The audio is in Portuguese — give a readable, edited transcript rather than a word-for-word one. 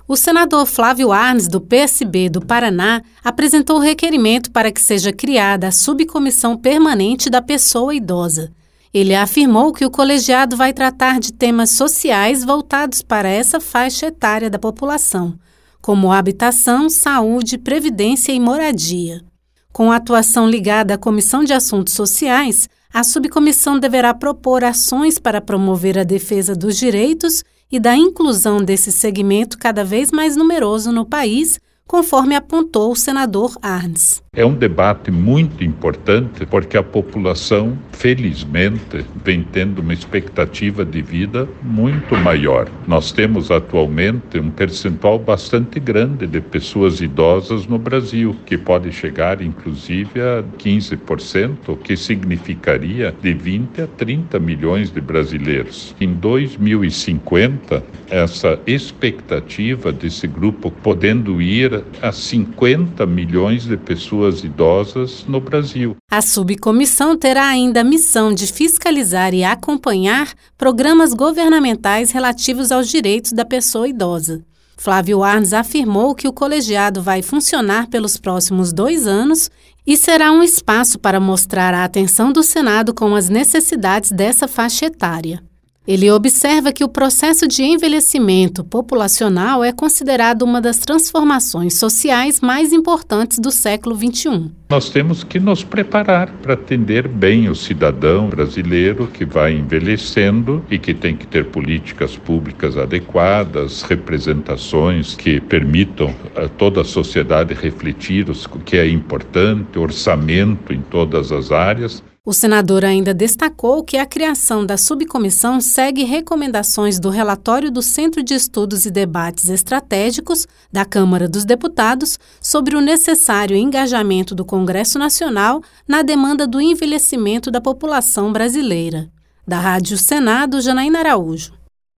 O senador Flávio Arnes, do PSB do Paraná, apresentou o requerimento para que seja criada a subcomissão permanente da pessoa idosa. Ele afirmou que o colegiado vai tratar de temas sociais voltados para essa faixa etária da população, como habitação, saúde, previdência e moradia. Com a atuação ligada à Comissão de Assuntos Sociais, a subcomissão deverá propor ações para promover a defesa dos direitos e da inclusão desse segmento cada vez mais numeroso no país, conforme apontou o senador Arnes. É um debate muito importante porque a população, felizmente, vem tendo uma expectativa de vida muito maior. Nós temos atualmente um percentual bastante grande de pessoas idosas no Brasil, que pode chegar inclusive a 15%, o que significaria de 20 a 30 milhões de brasileiros. Em 2050, essa expectativa desse grupo podendo ir a 50 milhões de pessoas idosas no Brasil. A subcomissão terá ainda a missão de fiscalizar e acompanhar programas governamentais relativos aos direitos da pessoa idosa. Flávio Arnes afirmou que o colegiado vai funcionar pelos próximos 2 anos e será um espaço para mostrar a atenção do Senado com as necessidades dessa faixa etária. Ele observa que o processo de envelhecimento populacional é considerado uma das transformações sociais mais importantes do século XXI. Nós temos que nos preparar para atender bem o cidadão brasileiro que vai envelhecendo e que tem que ter políticas públicas adequadas, representações que permitam a toda a sociedade refletir o que é importante, orçamento em todas as áreas. O senador ainda destacou que a criação da subcomissão segue recomendações do relatório do Centro de Estudos e Debates Estratégicos da Câmara dos Deputados sobre o necessário engajamento do Congresso Nacional na demanda do envelhecimento da população brasileira. Da Rádio Senado, Janaína Araújo.